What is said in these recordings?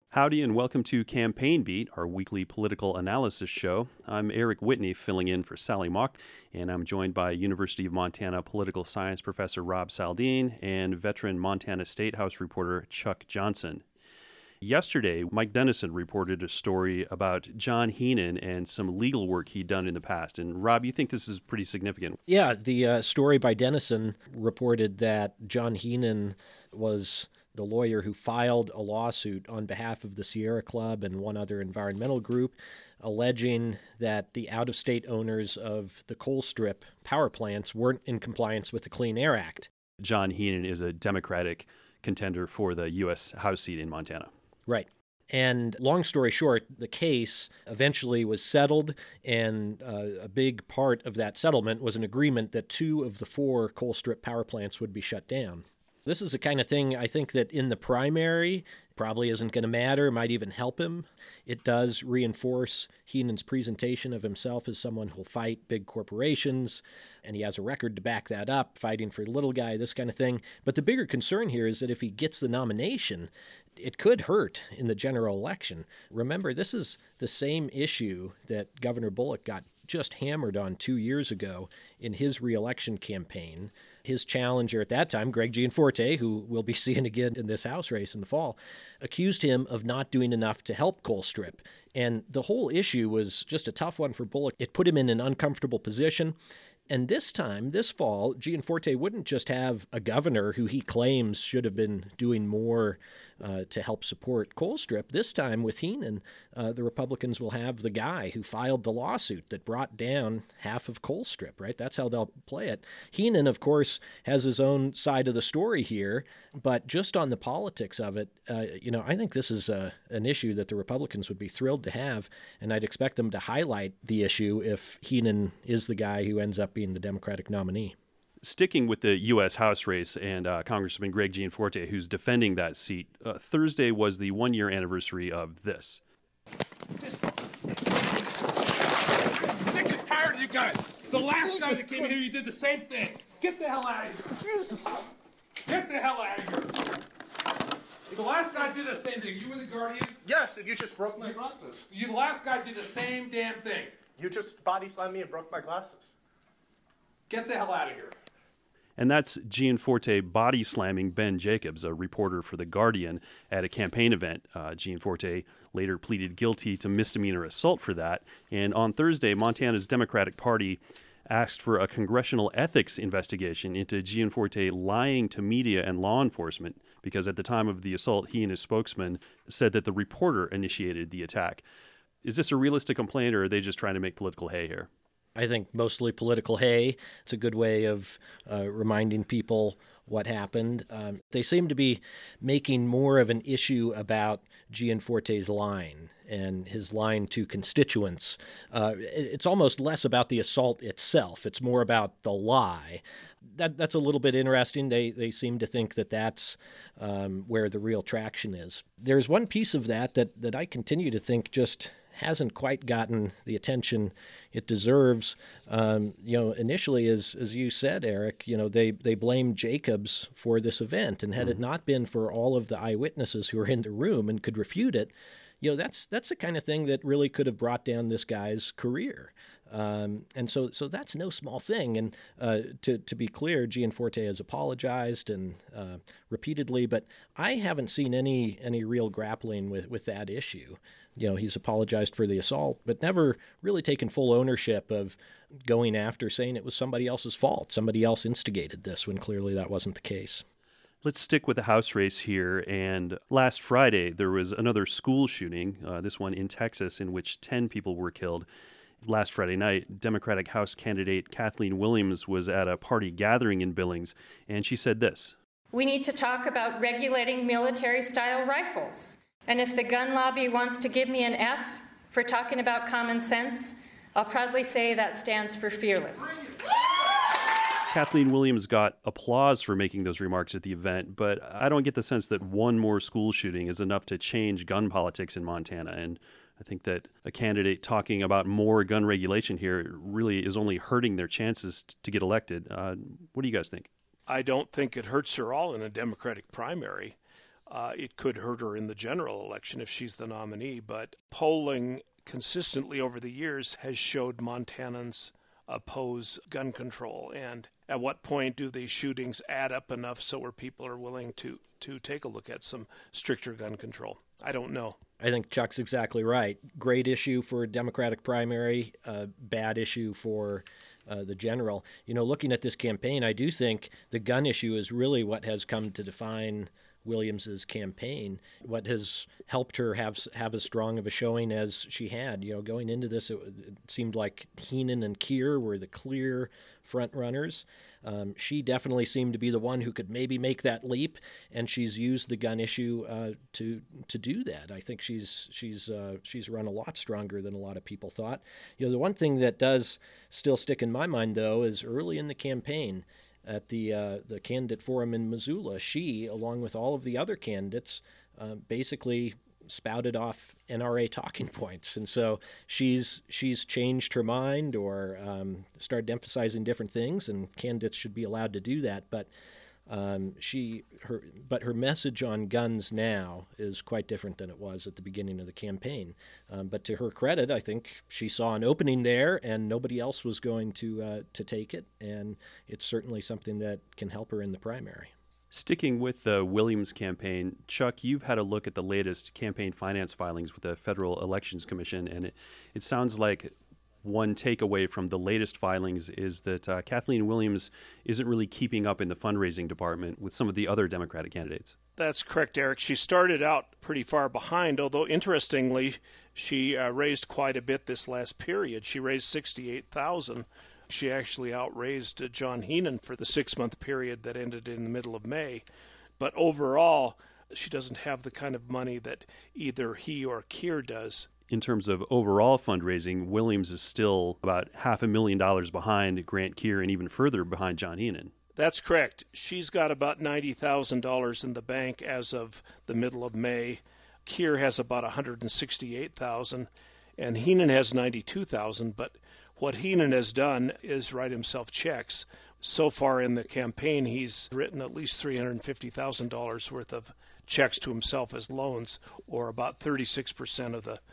Howdy and welcome to Campaign Beat, our weekly political analysis show. I'm Eric Whitney, filling in for Sally Mock, and I'm joined by University of Montana political science professor Rob Saldin and veteran Montana State House reporter Chuck Johnson. Yesterday, Mike Dennison reported a story about John Heenan and some legal work he'd done in the past. And Rob, you think this is pretty significant? Yeah, the story by Dennison reported that John Heenan was the lawyer who filed a lawsuit on behalf of the Sierra Club and one other environmental group, alleging that the out-of-state owners of the Colstrip power plants weren't in compliance with the Clean Air Act. John Heenan is a Democratic contender for the U.S. House seat in Montana. Right. And long story short, the case eventually was settled, and a big part of that settlement was an agreement that 2 of the 4 Colstrip power plants would be shut down. This is the kind of thing I think that in the primary probably isn't going to matter, might even help him. It does reinforce Heenan's presentation of himself as someone who'll fight big corporations, and he has a record to back that up, fighting for the little guy, this kind of thing. But the bigger concern here is that if he gets the nomination, it could hurt in the general election. Remember, this is the same issue that Governor Bullock got just hammered on 2 years ago in his re-election campaign. His challenger at that time, Greg Gianforte, who we'll be seeing again in this House race in the fall, accused him of not doing enough to help Colstrip. And the whole issue was just a tough one for Bullock. It put him in an uncomfortable position. And this time, this fall, Gianforte wouldn't just have a governor who he claims should have been doing more to help support Colstrip. This time with Heenan, the Republicans will have the guy who filed the lawsuit that brought down half of Colstrip, right? That's how they'll play it. Heenan, of course, has his own side of the story here, but just on the politics of it, I think this is an issue that the Republicans would be thrilled to have, and I'd expect them to highlight the issue if Heenan is the guy who ends up being the Democratic nominee. Sticking with the U.S. House race and Congressman Greg Gianforte, who's defending that seat, Thursday was the 1-year anniversary of this. Sick and tired of you guys. The last guy that came in here, you did the same thing. Get the hell out of here. Get the hell out of here. The last guy did the same thing. You were the Guardian? Yes, and you just broke my glasses. The last guy did the same damn thing. You just body slammed me and broke my glasses. Get the hell out of here. And that's Gianforte body slamming Ben Jacobs, a reporter for The Guardian, at a campaign event. Gianforte later pleaded guilty to misdemeanor assault for that. And on Thursday, Montana's Democratic Party asked for a congressional ethics investigation into Gianforte lying to media and law enforcement, because at the time of the assault, he and his spokesman said that the reporter initiated the attack. Is this a realistic complaint, or are they just trying to make political hay here? I think mostly political hay. It's a good way of reminding people what happened. They seem to be making more of an issue about Gianforte's line and his line to constituents. It's almost less about the assault itself. It's more about the lie. That's a little bit interesting. They seem to think that that's where the real traction is. There's one piece of that I continue to think just hasn't quite gotten the attention it deserves. Initially, as you said, Eric, they blamed Jacobs for this event, and had it not been for all of the eyewitnesses who were in the room and could refute it, that's the kind of thing that really could have brought down this guy's career. And so that's no small thing. And to be clear, Gianforte has apologized and repeatedly, but I haven't seen any real grappling with that issue. He's apologized for the assault, but never really taken full ownership of going after saying it was somebody else's fault. Somebody else instigated this when clearly that wasn't the case. Let's stick with the House race here. And last Friday, there was another school shooting, this one in Texas, in which 10 people were killed. Last Friday night, Democratic House candidate Kathleen Williams was at a party gathering in Billings, and she said this. We need to talk about regulating military-style rifles. And if the gun lobby wants to give me an F for talking about common sense, I'll proudly say that stands for fearless. Kathleen Williams got applause for making those remarks at the event, but I don't get the sense that one more school shooting is enough to change gun politics in Montana. And I think that a candidate talking about more gun regulation here really is only hurting their chances to get elected. What do you guys think? I don't think it hurts her all in a Democratic primary. it could hurt her in the general election if she's the nominee. But polling consistently over the years has showed Montanans oppose gun control. And at what point do these shootings add up enough so where people are willing to take a look at some stricter gun control? I don't know. I think Chuck's exactly right. Great issue for a Democratic primary, bad issue for the general. Looking at this campaign, I do think the gun issue is really what has come to define Williams's campaign, what has helped her have as strong of a showing as she had. Going into this, it seemed like Heenan and Keir were the clear front runners. She definitely seemed to be the one who could maybe make that leap, and she's used the gun issue to do that. I think she's run a lot stronger than a lot of people thought. The one thing that does still stick in my mind, though, is early in the campaign, at the candidate forum in Missoula, she, along with all of the other candidates, basically spouted off NRA talking points, and so she's changed her mind or started emphasizing different things, and candidates should be allowed to do that. But her message on guns now is quite different than it was at the beginning of the campaign. But to her credit, I think she saw an opening there, and nobody else was going to take it, and it's certainly something that can help her in the primary. Sticking with the Williams campaign, Chuck, you've had a look at the latest campaign finance filings with the Federal Elections Commission, and it sounds like one takeaway from the latest filings is that Kathleen Williams isn't really keeping up in the fundraising department with some of the other Democratic candidates. That's correct, Eric. She started out pretty far behind, although interestingly, she raised quite a bit this last period. She raised $68,000. She actually outraised John Heenan for the 6-month period that ended in the middle of May. But overall, she doesn't have the kind of money that either he or Keir does. In terms of overall fundraising, Williams is still about $500,000 behind Grant Keir and even further behind John Heenan. That's correct. She's got about $90,000 in the bank as of the middle of May. Keir has about $168,000, and Heenan has $92,000. But what Heenan has done is write himself checks. So far in the campaign, he's written at least $350,000 worth of checks to himself as loans, or about 36% of the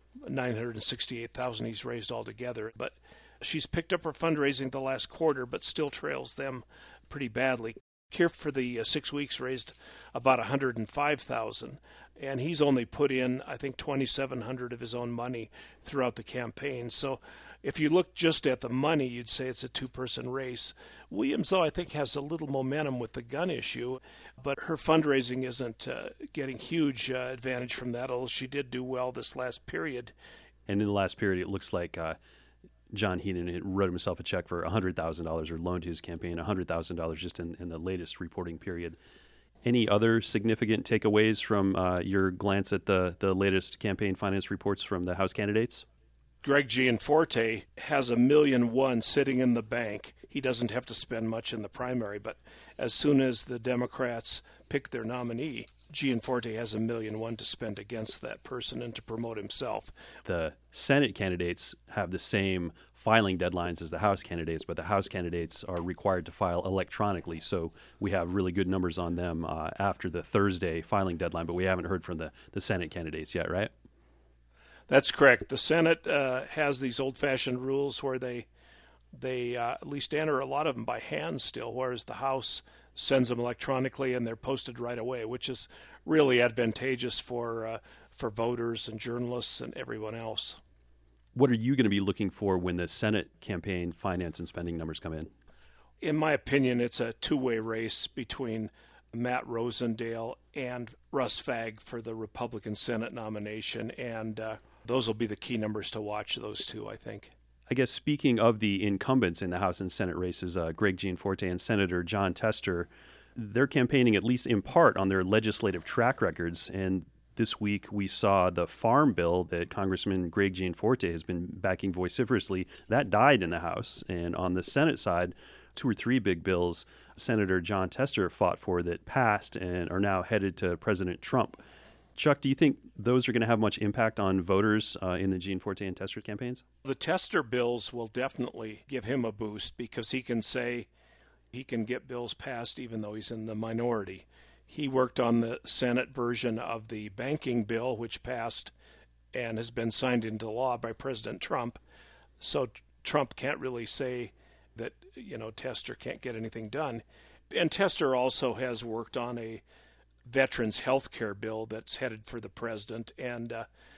$968,000 he's raised altogether. But she's picked up her fundraising the last quarter, but still trails them pretty badly. Keir for the 6 weeks raised about $105,000, and he's only put in, I think, $2,700 of his own money throughout the campaign. So if you look just at the money, you'd say it's a two-person race. Williams, though, I think has a little momentum with the gun issue, but her fundraising isn't getting huge advantage from that, although she did do well this last period. And in the last period, it looks like John Heenan wrote himself a check for $100,000 or loaned his campaign $100,000 just in the latest reporting period. Any other significant takeaways from your glance at the latest campaign finance reports from the House candidates? Greg Gianforte has $1.1 million sitting in the bank. He doesn't have to spend much in the primary, but as soon as the Democrats pick their nominee, Gianforte has $1.1 million to spend against that person and to promote himself. The Senate candidates have the same filing deadlines as the House candidates, but the House candidates are required to file electronically, so we have really good numbers on them after the Thursday filing deadline, but we haven't heard from the Senate candidates yet, right? That's correct. The Senate has these old-fashioned rules where they at least enter a lot of them by hand still, whereas the House sends them electronically and they're posted right away, which is really advantageous for voters and journalists and everyone else. What are you going to be looking for when the Senate campaign finance and spending numbers come in? In my opinion, it's a two-way race between Matt Rosendale and Russ Fagg for the Republican Senate nomination, and those will be the key numbers to watch, those two, I think. I guess speaking of the incumbents in the House and Senate races, Greg Gianforte and Senator Jon Tester, they're campaigning at least in part on their legislative track records. And this week we saw the farm bill that Congressman Greg Gianforte has been backing vociferously. That died in the House. And on the Senate side, 2 or 3 big bills Senator Jon Tester fought for that passed and are now headed to President Trump. Chuck, do you think those are going to have much impact on voters in the Gianforte and Tester campaigns? The Tester bills will definitely give him a boost because he can say he can get bills passed even though he's in the minority. He worked on the Senate version of the banking bill, which passed and has been signed into law by President Trump. So Trump can't really say that, Tester can't get anything done. And Tester also has worked on a veterans health care bill that's headed for the president. And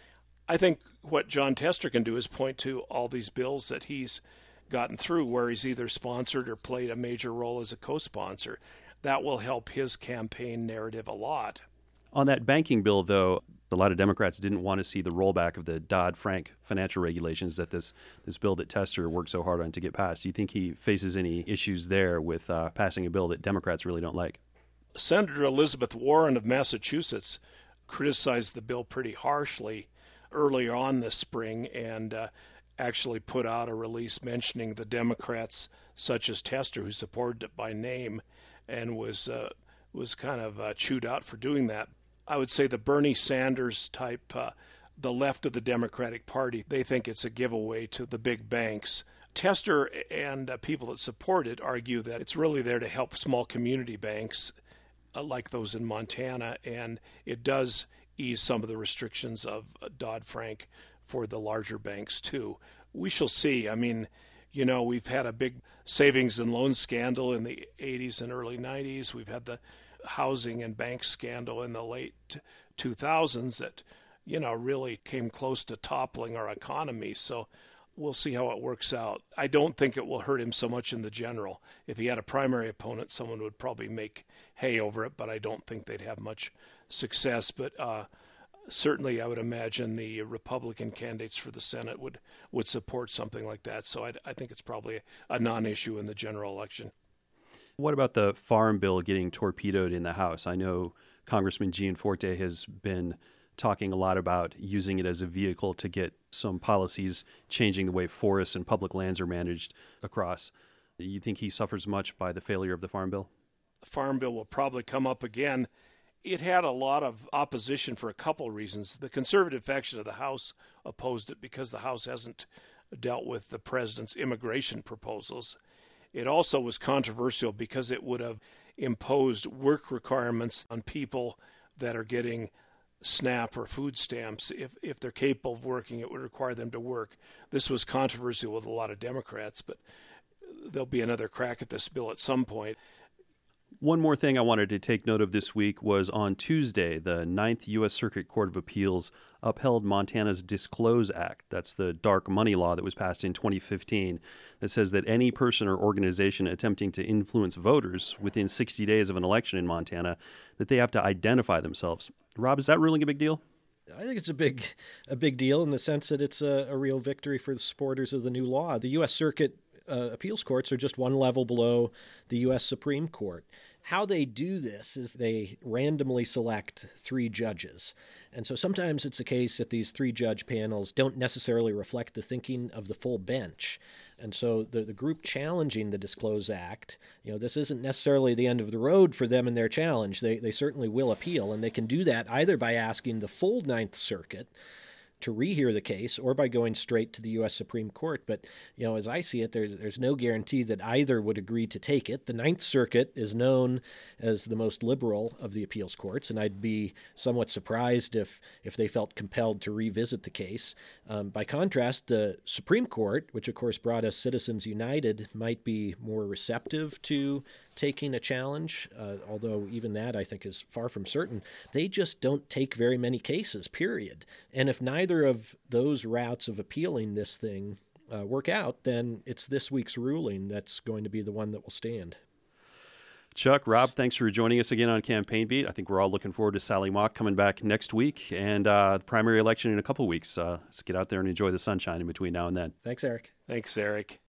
I think what Jon Tester can do is point to all these bills that he's gotten through where he's either sponsored or played a major role as a co-sponsor. That will help his campaign narrative a lot. On that banking bill, though, a lot of Democrats didn't want to see the rollback of the Dodd-Frank financial regulations that this bill that Tester worked so hard on to get passed. Do you think he faces any issues there with passing a bill that Democrats really don't like? Senator Elizabeth Warren of Massachusetts criticized the bill pretty harshly earlier on this spring and actually put out a release mentioning the Democrats, such as Tester, who supported it by name, and was kind of chewed out for doing that. I would say the Bernie Sanders type, the left of the Democratic Party, they think it's a giveaway to the big banks. Tester and people that support it argue that it's really there to help small community banks like those in Montana, and it does ease some of the restrictions of Dodd-Frank for the larger banks too. We shall see. I mean, we've had a big savings and loan scandal in the 80s and early 90s. We've had the housing and bank scandal in the late 2000s that, really came close to toppling our economy. So we'll see how it works out. I don't think it will hurt him so much in the general. If he had a primary opponent, someone would probably make hay over it, but I don't think they'd have much success. But certainly I would imagine the Republican candidates for the Senate would support something like that. So I think it's probably a non-issue in the general election. What about the farm bill getting torpedoed in the House? I know Congressman Gianforte has been talking a lot about using it as a vehicle to get some policies changing the way forests and public lands are managed across. Do you think he suffers much by the failure of the farm bill? The farm bill will probably come up again. It had a lot of opposition for a couple of reasons. The conservative faction of the House opposed it because the House hasn't dealt with the president's immigration proposals. It also was controversial because it would have imposed work requirements on people that are getting SNAP or food stamps. If they're capable of working, it would require them to work. This was controversial with a lot of Democrats, but there'll be another crack at this bill at some point. One more thing I wanted to take note of this week was on Tuesday, the 9th U.S. Circuit Court of Appeals upheld Montana's Disclose Act. That's the dark money law that was passed in 2015 that says that any person or organization attempting to influence voters within 60 days of an election in Montana, that they have to identify themselves. Rob, is that really a big deal? I think it's a big deal in the sense that it's a real victory for the supporters of the new law. The U.S. Circuit appeals courts are just one level below the U.S. Supreme Court. How they do this is they randomly select 3 judges. And so sometimes it's the case that these 3-judge panels don't necessarily reflect the thinking of the full bench. And so the group challenging the Disclose Act, this isn't necessarily the end of the road for them in their challenge. They certainly will appeal, and they can do that either by asking the full Ninth Circuit to rehear the case or by going straight to the U.S. Supreme Court. But, as I see it, there's no guarantee that either would agree to take it. The Ninth Circuit is known as the most liberal of the appeals courts, and I'd be somewhat surprised if they felt compelled to revisit the case. By contrast, the Supreme Court, which of course brought us Citizens United, might be more receptive to taking a challenge, although even that I think is far from certain. They just don't take very many cases, period. And if neither of those routes of appealing this thing work out, then it's this week's ruling that's going to be the one that will stand. Chuck, Rob, thanks for joining us again on Campaign Beat. I think we're all looking forward to Sally Mock coming back next week and the primary election in a couple weeks. Let's get out there and enjoy the sunshine in between now and then. Thanks, Eric. Thanks, Eric.